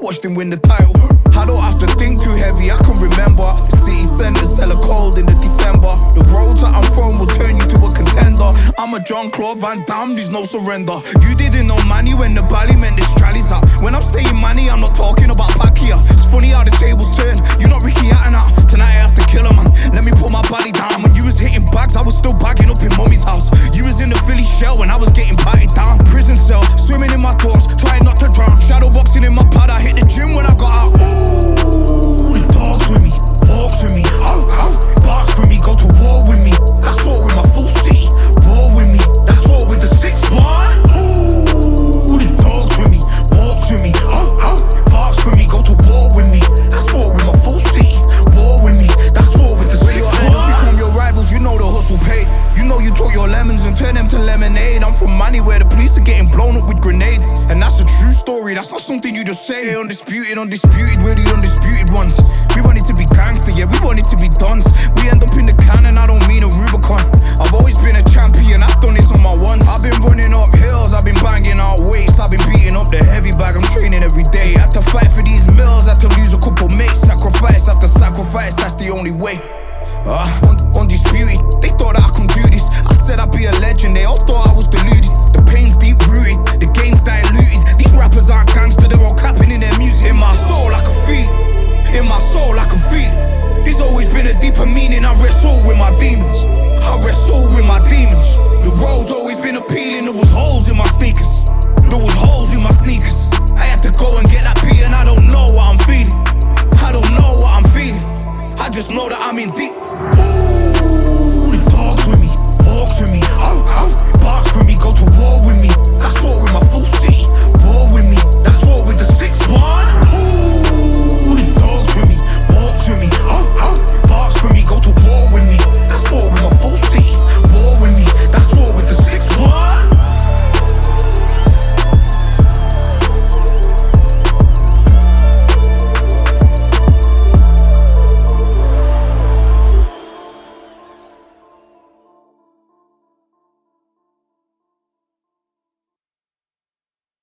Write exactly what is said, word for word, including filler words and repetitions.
watched him win the title. I don't have to think too heavy, I can remember. The city center's hella cold in the December. The roads that I'm from will turn you to a contender. I'm a Jean-Claude Van Damme, there's no surrender. You didn't know money when the bally meant this trallies up. When I'm saying money, I'm not talking about Pacquiao. It's funny how the tables turn, you're not Ricky Hatton out. Tonight I have to kill a man, let me put my body down. When you was hitting bags, I was still bagging up in mommy's house. You was in the Philly shell when I was getting patted down. Prison cell, swimming in my thoughts, trying not to drown. Shadow boxing in my pad, I hit the gym when I got out. Ooh, the dogs with me, walks with me, oh, oh, barks with me, go to war with me. That's war with my full city, war with me. That's war with the six one. Ooh, the dogs with me, walks with me, oh, oh, barks with me, go to war with me. That's war with my full city, war with me. That's war with the six one. When you become your rivals, you know the hustle paid. You know you took your lemons and turn them to lemonade. I'm from money where the police are getting blown up with grenades. And that's a true story, that's not something you just say. Undisputed, undisputed, we're the undisputed ones. We want it to be gangster, yeah, we want it to be dons. We end up in the can and I don't mean a